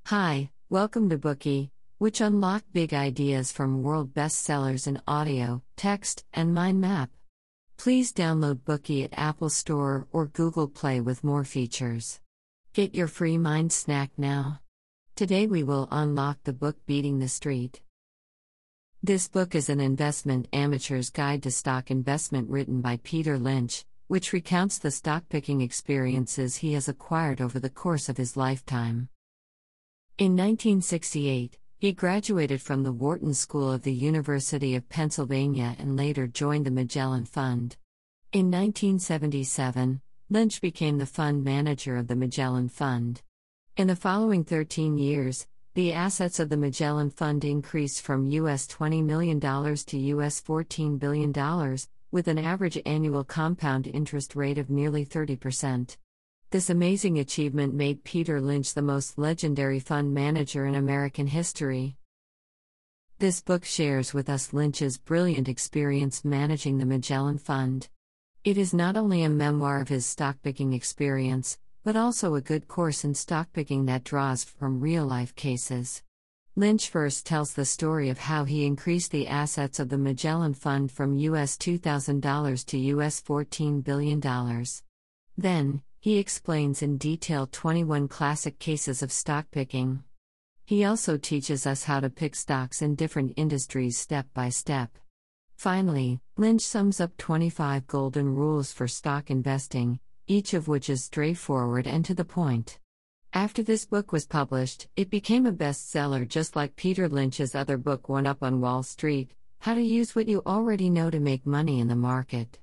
Hi, welcome to Bookey, which unlock big ideas from world bestsellers in audio, text, and mind map. Please download Bookey at Apple Store or Google Play with more features. Get your free mind snack now. Today we will unlock the book Beating the Street. This book is an investment amateur's guide to stock investment written by Peter Lynch, which recounts the stock picking experiences he has acquired over the course of his lifetime. In 1968, he graduated from the Wharton School of the University of Pennsylvania and later joined the Magellan Fund. In 1977, Lynch became the fund manager of the Magellan Fund. In the following 13 years, the assets of the Magellan Fund increased from US $20 million to US $14 billion, with an average annual compound interest rate of nearly 30%. This amazing achievement made Peter Lynch the most legendary fund manager in American history. This book shares with us Lynch's brilliant experience managing the Magellan Fund. It is not only a memoir of his stock-picking experience, but also a good course in stock-picking that draws from real-life cases. Lynch first tells the story of how he increased the assets of the Magellan Fund from US $2,000 to US $14 billion. Then, he explains in detail 21 classic cases of stock picking. He also teaches us how to pick stocks in different industries step by step. Finally, Lynch sums up 25 golden rules for stock investing, each of which is straightforward and to the point. After this book was published, it became a bestseller just like Peter Lynch's other book One Up on Wall Street, How to Use What You Already Know to Make Money in the Market.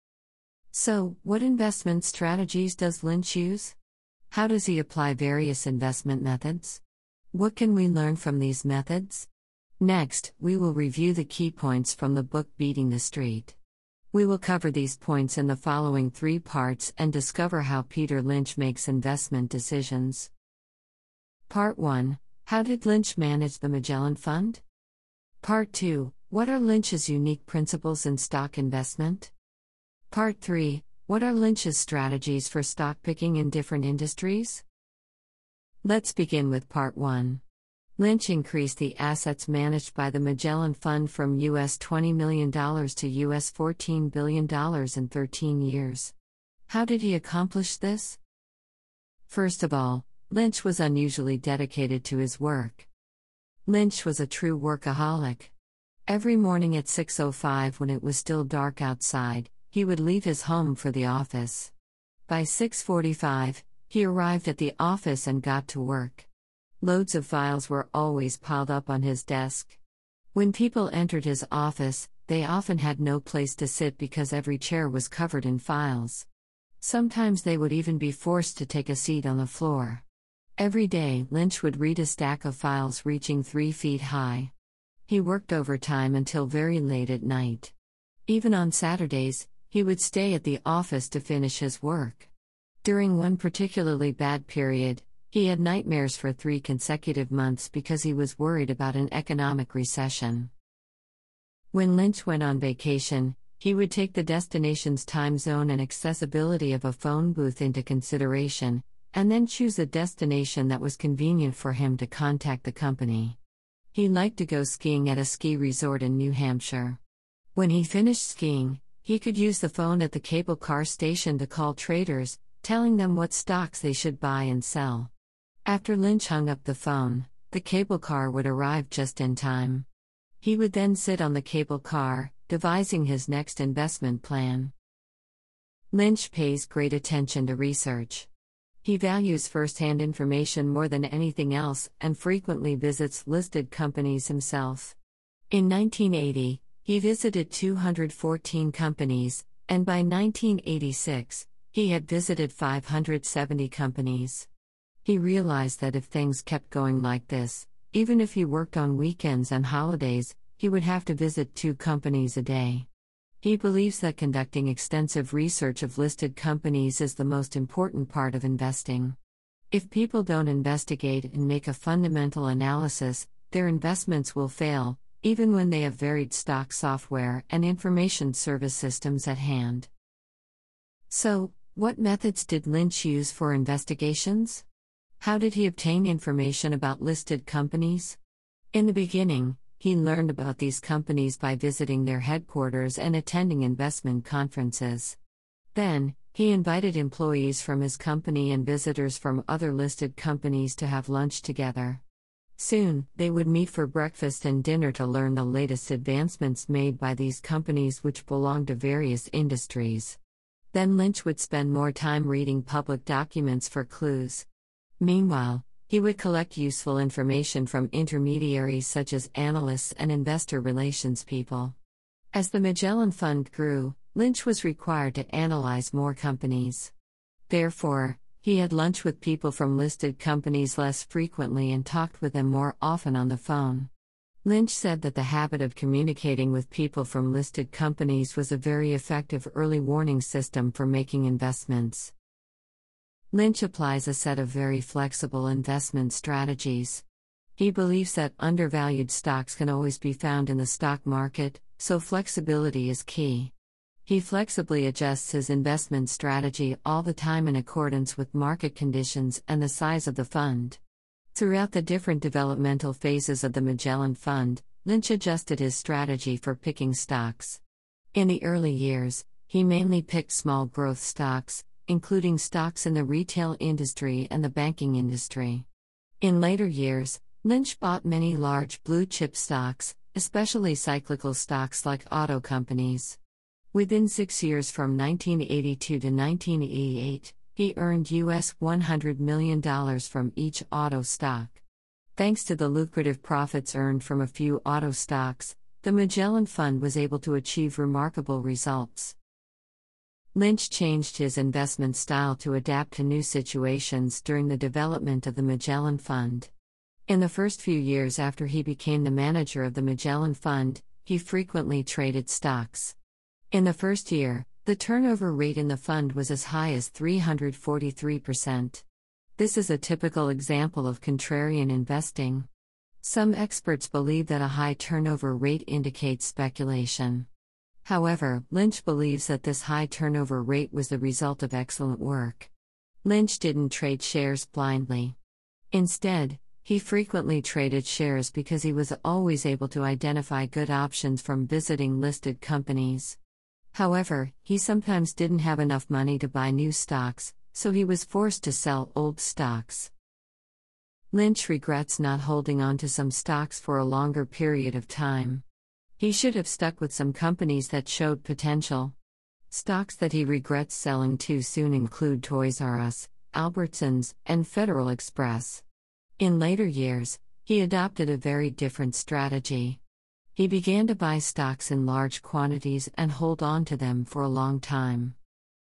So, what investment strategies does Lynch use? How does he apply various investment methods? What can we learn from these methods? Next, we will review the key points from the book Beating the Street. We will cover these points in the following 3 parts and discover how Peter Lynch makes investment decisions. Part 1. How did Lynch manage the Magellan Fund? Part 2. What are Lynch's unique principles in stock investment? Part 3. What are Lynch's strategies for stock picking in different industries? Let's begin with Part 1. Lynch increased the assets managed by the Magellan Fund from US $20 million to US $14 billion in 13 years. How did he accomplish this? First of all, Lynch was unusually dedicated to his work. Lynch was a true workaholic. Every morning at 6:05 when it was still dark outside, he would leave his home for the office. By 6:45, he arrived at the office and got to work. Loads of files were always piled up on his desk. When people entered his office, they often had no place to sit because every chair was covered in files. Sometimes they would even be forced to take a seat on the floor. Every day, Lynch would read a stack of files reaching 3 feet high. He worked overtime until very late at night. Even on Saturdays, he would stay at the office to finish his work. During one particularly bad period, he had nightmares for 3 consecutive months because he was worried about an economic recession. When Lynch went on vacation, he would take the destination's time zone and accessibility of a phone booth into consideration, and then choose a destination that was convenient for him to contact the company. He liked to go skiing at a ski resort in New Hampshire. When he finished skiing, he could use the phone at the cable car station to call traders, telling them what stocks they should buy and sell. After Lynch hung up the phone, the cable car would arrive just in time. He would then sit on the cable car, devising his next investment plan. Lynch pays great attention to research. He values first-hand information more than anything else and frequently visits listed companies himself. In 1980, he visited 214 companies, and by 1986, he had visited 570 companies. He realized that if things kept going like this, even if he worked on weekends and holidays, he would have to visit 2 companies a day. He believes that conducting extensive research of listed companies is the most important part of investing. If people don't investigate and make a fundamental analysis, their investments will fail, even when they have varied stock software and information service systems at hand. So, what methods did Lynch use for investigations? How did he obtain information about listed companies? In the beginning, he learned about these companies by visiting their headquarters and attending investment conferences. Then, he invited employees from his company and visitors from other listed companies to have lunch together. Soon, they would meet for breakfast and dinner to learn the latest advancements made by these companies, which belonged to various industries. Then Lynch would spend more time reading public documents for clues. Meanwhile, he would collect useful information from intermediaries such as analysts and investor relations people. As the Magellan Fund grew, Lynch was required to analyze more companies. Therefore, he had lunch with people from listed companies less frequently and talked with them more often on the phone. Lynch said that the habit of communicating with people from listed companies was a very effective early warning system for making investments. Lynch applies a set of very flexible investment strategies. He believes that undervalued stocks can always be found in the stock market, so flexibility is key. He flexibly adjusts his investment strategy all the time in accordance with market conditions and the size of the fund. Throughout the different developmental phases of the Magellan Fund, Lynch adjusted his strategy for picking stocks. In the early years, he mainly picked small growth stocks, including stocks in the retail industry and the banking industry. In later years, Lynch bought many large blue-chip stocks, especially cyclical stocks like auto companies. Within 6 years from 1982 to 1988, he earned $100 million from each auto stock. Thanks to the lucrative profits earned from a few auto stocks, the Magellan Fund was able to achieve remarkable results. Lynch changed his investment style to adapt to new situations during the development of the Magellan Fund. In the first few years after he became the manager of the Magellan Fund, he frequently traded stocks. In the first year, the turnover rate in the fund was as high as 343%. This is a typical example of contrarian investing. Some experts believe that a high turnover rate indicates speculation. However, Lynch believes that this high turnover rate was the result of excellent work. Lynch didn't trade shares blindly. Instead, he frequently traded shares because he was always able to identify good options from visiting listed companies. However, he sometimes didn't have enough money to buy new stocks, so he was forced to sell old stocks. Lynch regrets not holding on to some stocks for a longer period of time. He should have stuck with some companies that showed potential. Stocks that he regrets selling too soon include Toys R Us, Albertsons, and Federal Express. In later years, he adopted a very different strategy. He began to buy stocks in large quantities and hold on to them for a long time.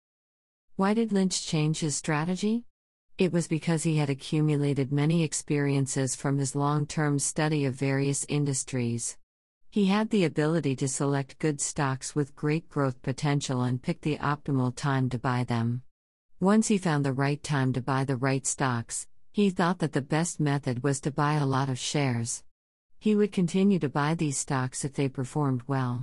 Why did Lynch change his strategy? It was because he had accumulated many experiences from his long-term study of various industries. He had the ability to select good stocks with great growth potential and pick the optimal time to buy them. Once he found the right time to buy the right stocks, he thought that the best method was to buy a lot of shares. He would continue to buy these stocks if they performed well.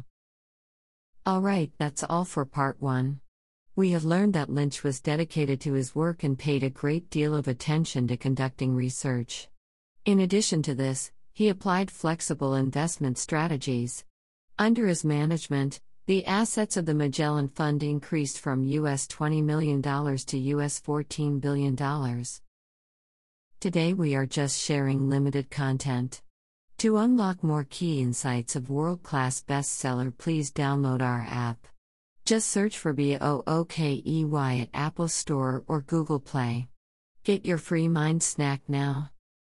Alright, that's all for part 1. We have learned that Lynch was dedicated to his work and paid a great deal of attention to conducting research. In addition to this, he applied flexible investment strategies. Under his management, the assets of the Magellan Fund increased from $20 million to $14 billion. Today we are just sharing limited content. To unlock more key insights of world-class bestseller, please download our app. Just search for BOOKEY at Apple Store or Google Play. Get your free mind snack now.